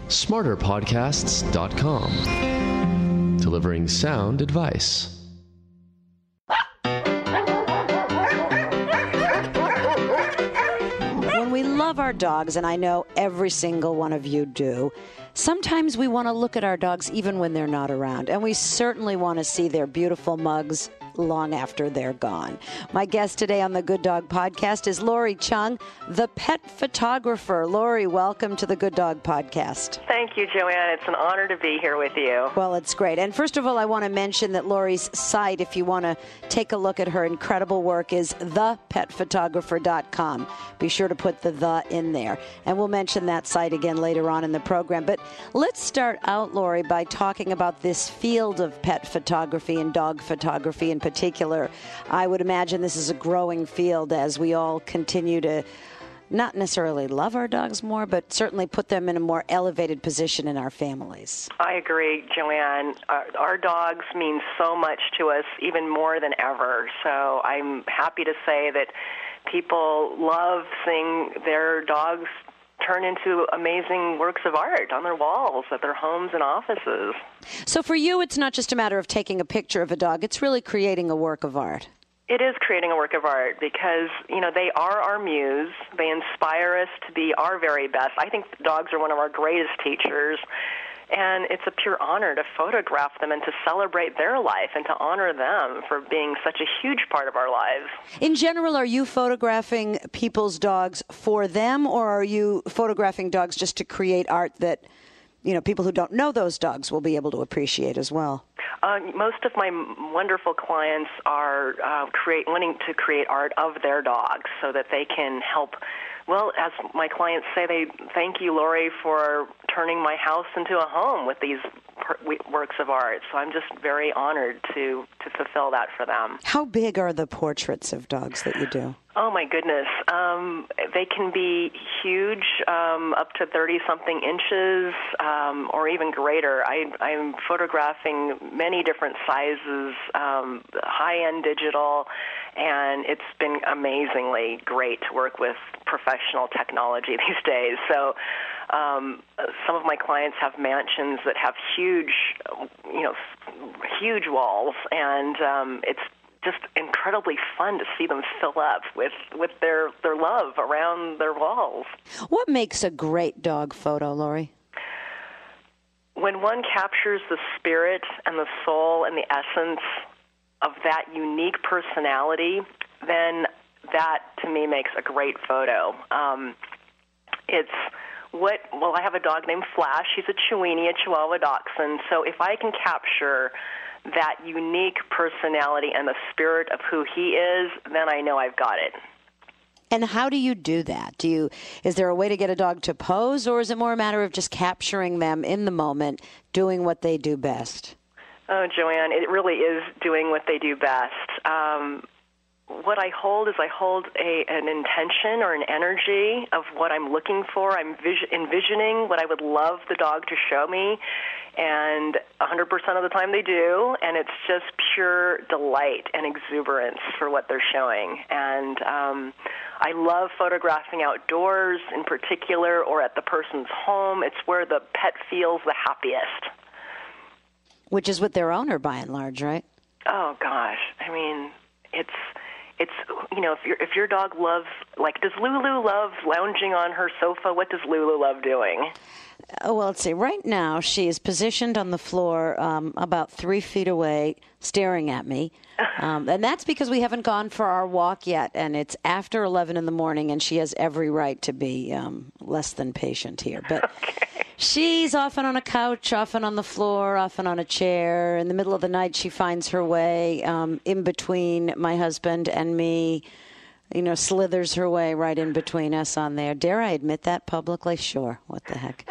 smarterpodcasts.com. Delivering sound advice. When we love our dogs, and I know every single one of you do, sometimes we want to look at our dogs even when they're not around, and we certainly want to see their beautiful mugs long after they're gone. My guest today on the Good Dog Podcast is Lori Chung, the pet photographer. Lori, welcome to the Good Dog Podcast. Thank you, Joanne. It's an honor to be here with you. Well, it's great. And first of all, I want to mention that Lori's site, if you want to take a look at her incredible work, is thepetphotographer.com. Be sure to put the in there. And we'll mention that site again later on in the program. But let's start out, Lori, by talking about this field of pet photography and dog photography in particular. I would imagine this is a growing field as we all continue to not necessarily love our dogs more, but certainly put them in a more elevated position in our families. I agree, Joanne. Our dogs mean so much to us, even more than ever. So I'm happy to say that people love seeing their dogs turn into amazing works of art on their walls at their homes and offices. So for you, it's not just a matter of taking a picture of a dog. It's really creating a work of art. It is creating a work of art because, they are our muse. They inspire us to be our very best. I think dogs are one of our greatest teachers, and it's a pure honor to photograph them and to celebrate their life and to honor them for being such a huge part of our lives. In general, are you photographing people's dogs for them, or are you photographing dogs just to create art that, people who don't know those dogs will be able to appreciate as well? Most of my wonderful clients are wanting to create art of their dogs so that they can help. Well, as my clients say, they thank you, Lori, for turning my house into a home with these works of art. So I'm just very honored to fulfill that for them. How big are the portraits of dogs that you do? Oh, my goodness. They can be huge, up to 30-something inches, or even greater. I'm photographing many different sizes, high-end digital, and it's been amazingly great to work with professional technology these days. So some of my clients have mansions that have huge walls, and it's just incredibly fun to see them fill up with their love around their walls. What makes a great dog photo, Lori? When one captures the spirit and the soul and the essence of that unique personality, then that, to me, makes a great photo. I have a dog named Flash. He's a Chiweenie, a Chihuahua Dachshund. So if I can capture that unique personality and the spirit of who he is, then I know I've got it. And how do you do that? Is there a way to get a dog to pose, or is it more a matter of just capturing them in the moment, doing what they do best? Oh, Joanne, it really is doing what they do best. What I hold is an intention or an energy of what I'm looking for. I'm envisioning what I would love the dog to show me, and 100% of the time they do, and it's just pure delight and exuberance for what they're showing. And I love photographing outdoors in particular, or at the person's home. It's where the pet feels the happiest. Which is with their owner, by and large, right? Oh, gosh. I mean, it's if your dog loves, does Lulu love lounging on her sofa? What does Lulu love doing? Well, let's see. Right now, she is positioned on the floor about 3 feet away, staring at me. And that's because we haven't gone for our walk yet, and it's after 11 in the morning, and she has every right to be less than patient here. But okay. She's often on a couch, often on the floor, often on a chair. In the middle of the night, she finds her way in between my husband and me, slithers her way right in between us on there. Dare I admit that publicly? Sure. What the heck?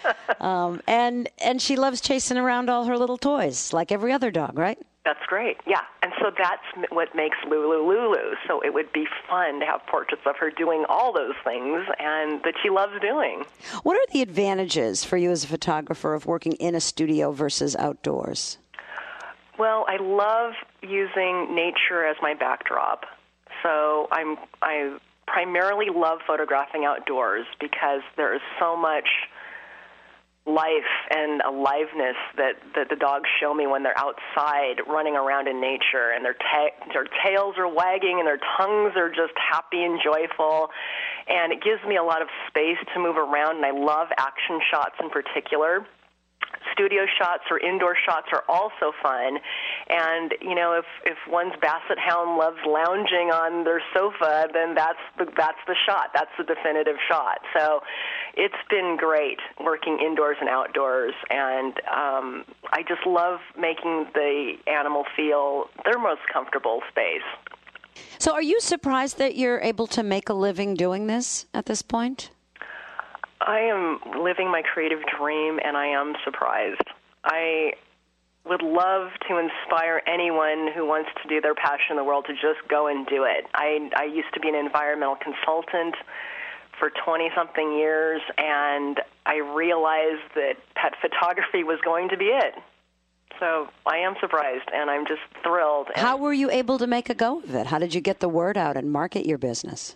And she loves chasing around all her little toys, like every other dog, right? That's great, yeah. And so that's what makes Lulu Lulu. So it would be fun to have portraits of her doing all those things and that she loves doing. What are the advantages for you as a photographer of working in a studio versus outdoors? Well, I love using nature as my backdrop. So I primarily love photographing outdoors because there is so much life and aliveness that the dogs show me when they're outside running around in nature, and their tails are wagging and their tongues are just happy and joyful, and it gives me a lot of space to move around, and I love action shots in particular. Studio shots or indoor shots are also fun, and if one's basset hound loves lounging on their sofa, then that's the shot. That's the definitive shot. So it's been great working indoors and outdoors, and I just love making the animal feel their most comfortable space. So are you surprised that you're able to make a living doing this at this point? I am living my creative dream, and I am surprised. I would love to inspire anyone who wants to do their passion in the world to just go and do it. I used to be an environmental consultant for 20-something years, and I realized that pet photography was going to be it. So I am surprised, and I'm just thrilled. How were you able to make a go of it? How did you get the word out and market your business?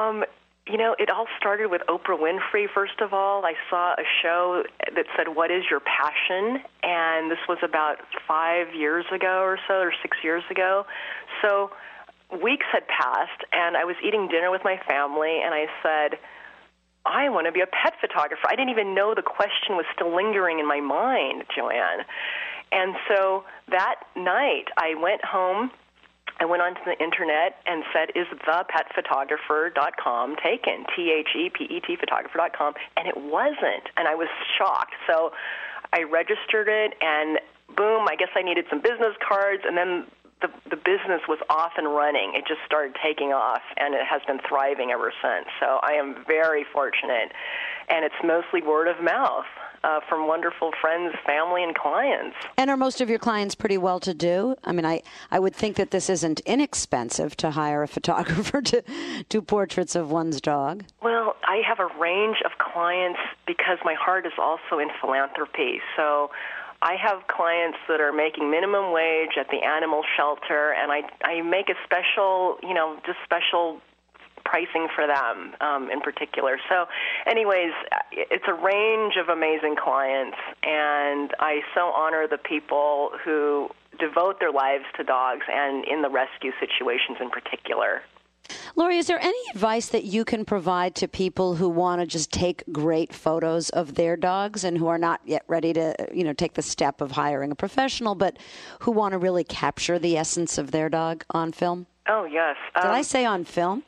It all started with Oprah Winfrey, first of all. I saw a show that said, "What is your passion?" And this was about 5 years ago or so, or 6 years ago. So weeks had passed, and I was eating dinner with my family, and I said, I want to be a pet photographer. I didn't even know the question was still lingering in my mind, Joanne. And so that night, I went home. I went onto the internet and said, is thepetphotographer.com taken? THEPET photographer.com. And it wasn't. And I was shocked. So I registered it, and boom, I guess I needed some business cards. And then the business was off and running. It just started taking off, and it has been thriving ever since. So I am very fortunate. And it's mostly word of mouth from wonderful friends, family, and clients. And are most of your clients pretty well-to-do? I mean, I would think that this isn't inexpensive to hire a photographer to do portraits of one's dog. Well, I have a range of clients because my heart is also in philanthropy. So I have clients that are making minimum wage at the animal shelter, and I make a special, just special pricing for them in particular. So anyways, it's a range of amazing clients, and I so honor the people who devote their lives to dogs and in the rescue situations in particular. Lori, is there any advice that you can provide to people who want to just take great photos of their dogs and who are not yet ready to, take the step of hiring a professional, but who want to really capture the essence of their dog on film? Oh, yes. Did I say on film?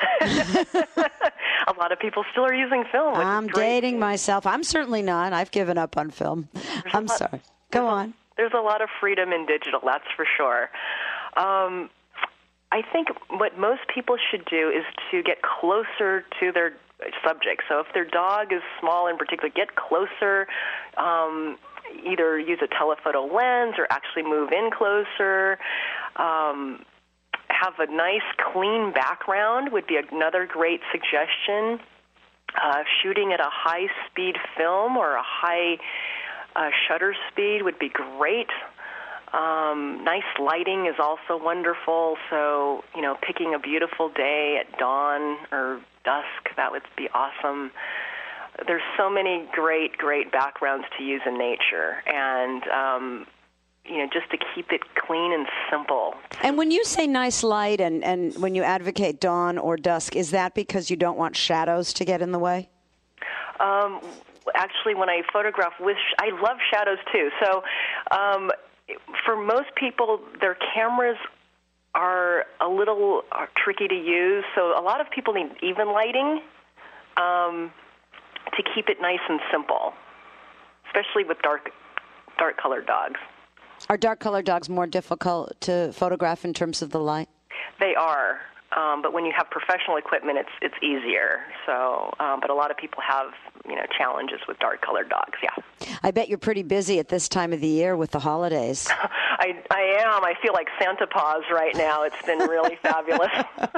A lot of people still are using film. I'm dating myself. I'm certainly not. I've given up on film. I'm sorry. Go on. There's a lot of freedom in digital, that's for sure. I think what most people should do is to get closer to their subject. So if their dog is small in particular, get closer, either use a telephoto lens or actually move in closer. Have a nice, clean background would be another great suggestion. Shooting at a high-speed film or a high shutter speed would be great. Nice lighting is also wonderful. So, picking a beautiful day at dawn or dusk, that would be awesome. There's so many great, great backgrounds to use in nature. And, just to keep it clean and simple. And when you say nice light and when you advocate dawn or dusk, is that because you don't want shadows to get in the way? Actually, when I photograph I love shadows too. So for most people, their cameras are a little tricky to use. So a lot of people need even lighting to keep it nice and simple, especially with dark-colored dogs. Are dark-colored dogs more difficult to photograph in terms of the light? They are, but when you have professional equipment, it's easier. So, but a lot of people have challenges with dark-colored dogs. Yeah. I bet you're pretty busy at this time of the year with the holidays. I am. I feel like Santa Paws right now. It's been really fabulous.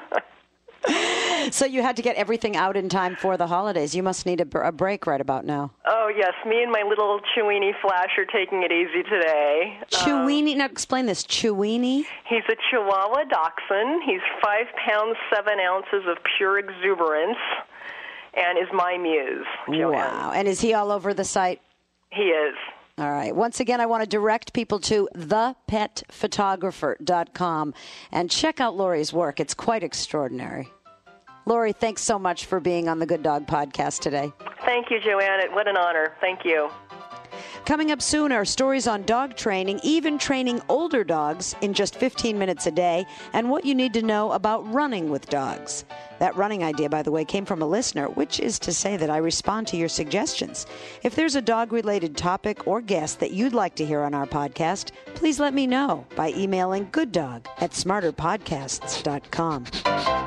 So you had to get everything out in time for the holidays. You must need a break right about now. Oh, yes. Me and my little Chewini Flash are taking it easy today. Chewini? Now explain this. Chewini? He's a Chihuahua Dachshund. He's 5 pounds, 7 ounces of pure exuberance and is my muse, Joanne. Wow. And is he all over the site? He is. All right. Once again, I want to direct people to thepetphotographer.com and check out Lori's work. It's quite extraordinary. Lori, thanks so much for being on the Good Dog Podcast today. Thank you, Joanne. What an honor. Thank you. Coming up soon are stories on dog training, even training older dogs in just 15 minutes a day, and what you need to know about running with dogs. That running idea, by the way, came from a listener, which is to say that I respond to your suggestions. If there's a dog-related topic or guest that you'd like to hear on our podcast, please let me know by emailing gooddog@smarterpodcasts.com.